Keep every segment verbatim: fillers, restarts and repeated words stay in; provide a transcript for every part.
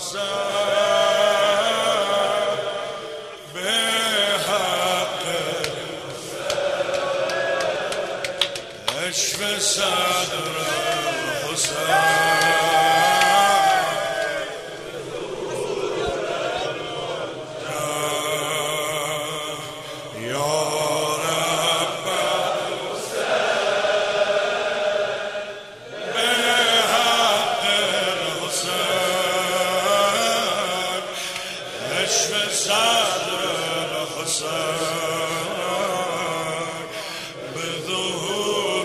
اشف صدر الحسین یا رب الحسین به حق الحسین اشف صدر الحسین به ظهور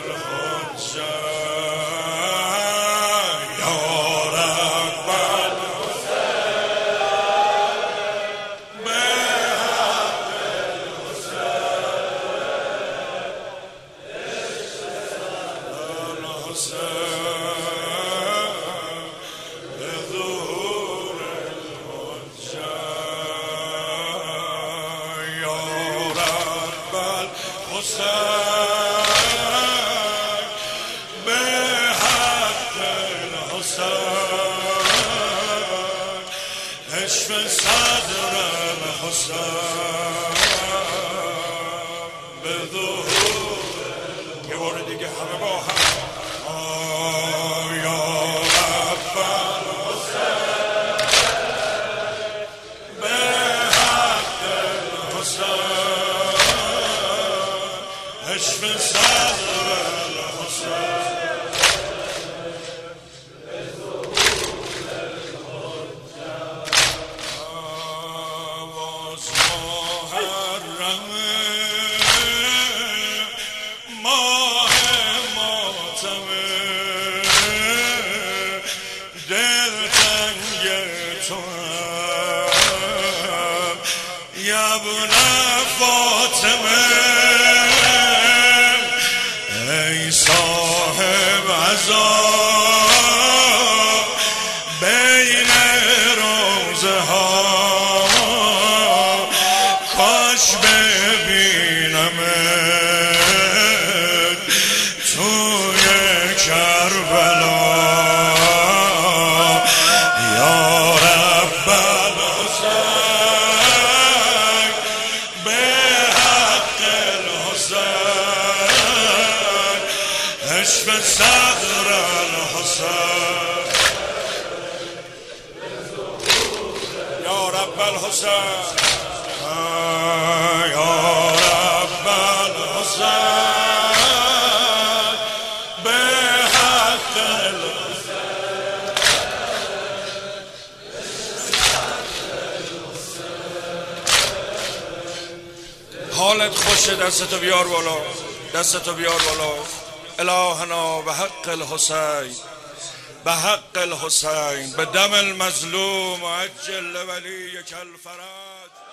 اشف صدر الحسین به ظهور. یه بار دیگه همه با هم یا رب الحسین به حق الحسین اشف صدر الحسین ماه ماتمه دلتنگ توام یبن فاطمه ای صاحب عزا بین روزه ها کاش ببینمت توی کربلا یا رب الحسین به حق الحسین اشف صدر الحسین یا رب الحسین یا رب الحسین به حق الحسین. حالت خوشه، دستتو بیار بالا، دستتو بیار بالا. الهنا به حق الحسین، به حق الحسین، به دم المظلوم عجل ولیک الفرج.